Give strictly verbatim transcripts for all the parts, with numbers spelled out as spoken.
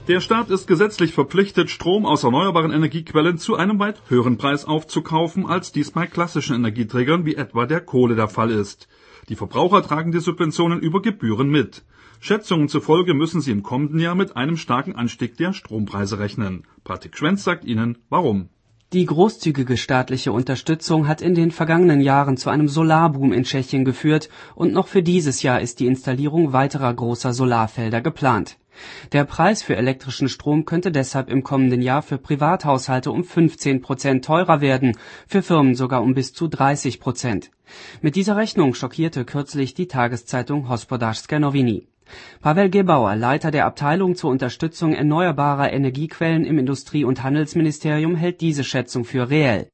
Der Staat ist gesetzlich verpflichtet, Strom aus erneuerbaren Energiequellen zu einem weit höheren Preis aufzukaufen, als dies bei klassischen Energieträgern wie etwa der Kohle der Fall ist. Die Verbraucher tragen die Subventionen über Gebühren mit. Schätzungen zufolge müssen sie im kommenden Jahr mit einem starken Anstieg der Strompreise rechnen. Patrick Schwenz sagt Ihnen, warum. Die großzügige staatliche Unterstützung hat in den vergangenen Jahren zu einem Solarboom in Tschechien geführt und noch für dieses Jahr ist die Installierung weiterer großer Solarfelder geplant. Der Preis für elektrischen Strom könnte deshalb im kommenden Jahr für Privathaushalte um fünfzehn Prozent teurer werden, für Firmen sogar um bis zu dreißig Prozent. Mit dieser Rechnung schockierte kürzlich die Tageszeitung Hospodářské noviny. Pavel Gebauer, Leiter der Abteilung zur Unterstützung erneuerbarer Energiequellen im Industrie- und Handelsministerium, hält diese Schätzung für reell.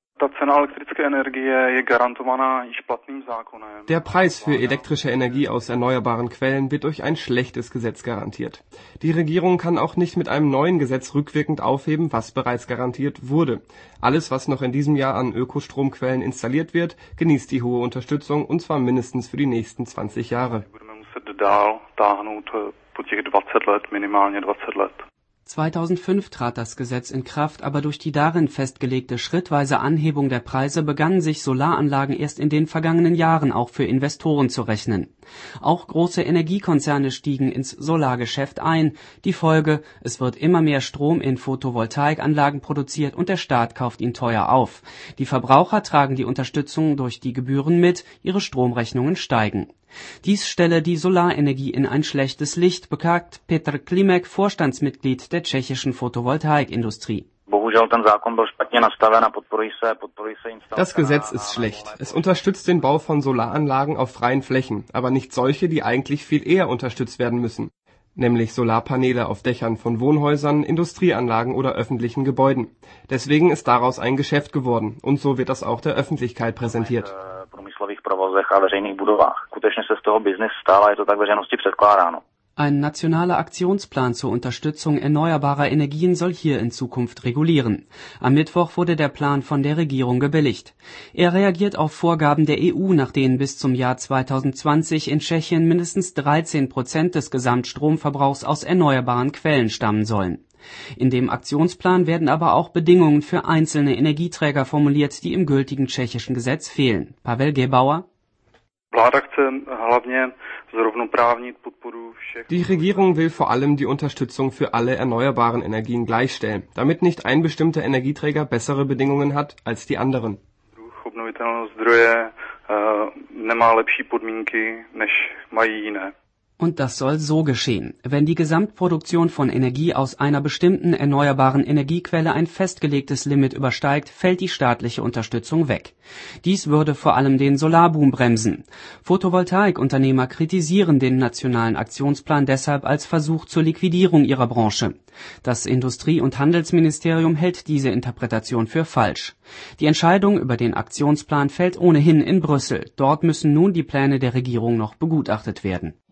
Der Preis für elektrische Energie aus erneuerbaren Quellen wird durch ein schlechtes Gesetz garantiert. Die Regierung kann auch nicht mit einem neuen Gesetz rückwirkend aufheben, was bereits garantiert wurde. Alles, was noch in diesem Jahr an Ökostromquellen installiert wird, genießt die hohe Unterstützung, und zwar mindestens für die nächsten zwanzig Jahre. zweitausendfünf trat das Gesetz in Kraft, aber durch die darin festgelegte schrittweise Anhebung der Preise begannen sich Solaranlagen erst in den vergangenen Jahren auch für Investoren zu rechnen. Auch große Energiekonzerne stiegen ins Solargeschäft ein. Die Folge: Es wird immer mehr Strom in Photovoltaikanlagen produziert und der Staat kauft ihn teuer auf. Die Verbraucher tragen die Unterstützung durch die Gebühren mit, ihre Stromrechnungen steigen. Dies stelle die Solarenergie in ein schlechtes Licht, beklagt Petr Klimek, Vorstandsmitglied der tschechischen Photovoltaikindustrie. Das Gesetz ist schlecht. Es unterstützt den Bau von Solaranlagen auf freien Flächen, aber nicht solche, die eigentlich viel eher unterstützt werden müssen, nämlich Solarpaneele auf Dächern von Wohnhäusern, Industrieanlagen oder öffentlichen Gebäuden. Deswegen ist daraus ein Geschäft geworden, und so wird das auch der Öffentlichkeit präsentiert. Ein nationaler Aktionsplan zur Unterstützung erneuerbarer Energien soll hier in Zukunft regulieren. Am Mittwoch wurde der Plan von der Regierung gebilligt. Er reagiert auf Vorgaben der E U, nach denen bis zum Jahr zweitausendzwanzig in Tschechien mindestens dreizehn Prozent des Gesamtstromverbrauchs aus erneuerbaren Quellen stammen sollen. In dem Aktionsplan werden aber auch Bedingungen für einzelne Energieträger formuliert, die im gültigen tschechischen Gesetz fehlen. Pavel Gebauer: Die Regierung will vor allem die Unterstützung für alle erneuerbaren Energien gleichstellen, damit nicht ein bestimmter Energieträger bessere Bedingungen hat als die anderen. Und das soll so geschehen: Wenn die Gesamtproduktion von Energie aus einer bestimmten erneuerbaren Energiequelle ein festgelegtes Limit übersteigt, fällt die staatliche Unterstützung weg. Dies würde vor allem den Solarboom bremsen. Photovoltaikunternehmer kritisieren den nationalen Aktionsplan deshalb als Versuch zur Liquidierung ihrer Branche. Das Industrie- und Handelsministerium hält diese Interpretation für falsch. Die Entscheidung über den Aktionsplan fällt ohnehin in Brüssel. Dort müssen nun die Pläne der Regierung noch begutachtet werden.